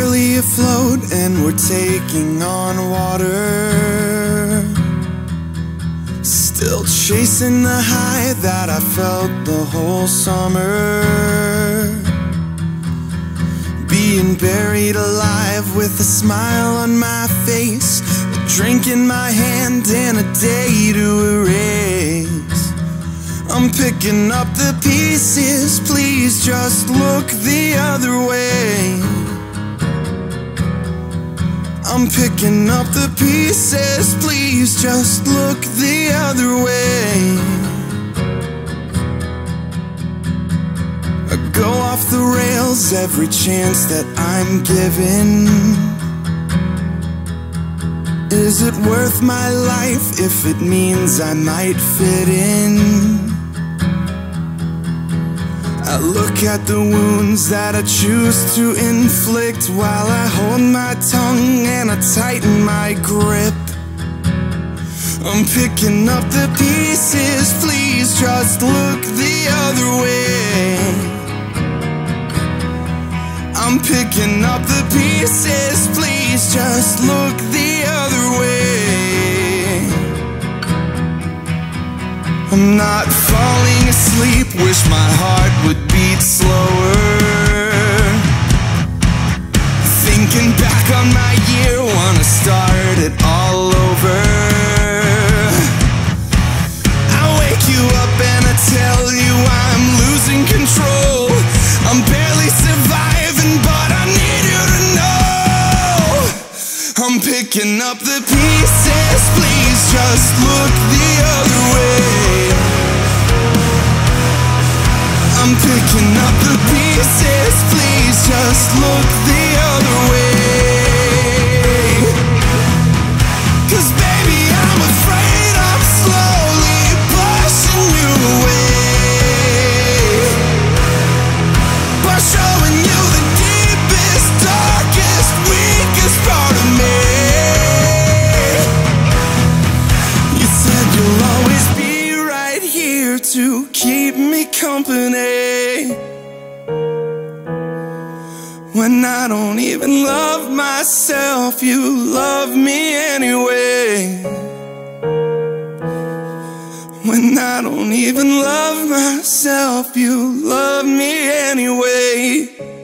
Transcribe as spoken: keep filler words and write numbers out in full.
barely afloat and we're taking on water. Still chasing the high that I felt the whole summer. Being buried alive with a smile on my face, a drink in my hand and a day to erase. I'm picking up the pieces, please just look the other way. I'm picking up the pieces, please just look the other way. I go off the rails every chance that I'm given. Is it worth my life if it means I might fit in? I look at the wounds that I choose to inflict while I hold my tongue and I tighten my grip. I'm picking up the pieces, please just look the other way. I'm picking up the pieces, please just look the other way. I'm not falling asleep, wish my heart would beat slower. Thinking back on my year, wanna start it all over. I wake you up and I tell you I'm losing control. I'm barely surviving, but I need you to know I'm picking up the pieces, please just look the other way. I'm picking up the pieces, please just look the other way. 'Cause baby, I'm afraid I'm slowly pushing you away by showing you the deepest, darkest, weakest part of me. You said you'll always be right here to keep me company when I don't even love myself. You love me anyway. When I don't even love myself, you love me anyway.